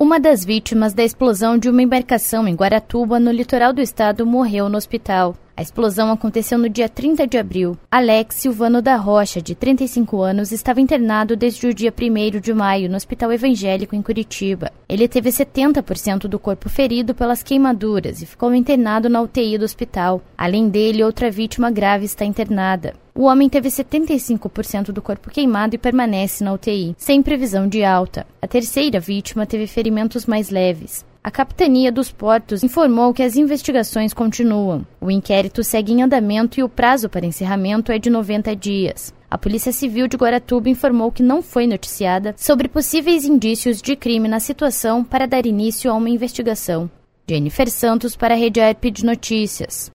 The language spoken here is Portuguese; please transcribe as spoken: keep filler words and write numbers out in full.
Uma das vítimas da explosão de uma embarcação em Guaratuba, no litoral do estado, morreu no hospital. A explosão aconteceu no dia trinta de abril. Alex Silvano da Rocha, de trinta e cinco anos, estava internado desde o dia primeiro de maio no Hospital Evangélico em Curitiba. Ele teve setenta por cento do corpo ferido pelas queimaduras e ficou internado na U T I do hospital. Além dele, outra vítima grave está internada. O homem teve setenta e cinco por cento do corpo queimado e permanece na U T I, sem previsão de alta. A terceira vítima teve ferimentos mais leves. A Capitania dos Portos informou que as investigações continuam. O inquérito segue em andamento e o prazo para encerramento é de noventa dias. A Polícia Civil de Guaratuba informou que não foi noticiada sobre possíveis indícios de crime na situação para dar início a uma investigação. Jennifer Santos para a Rede A R P de Notícias.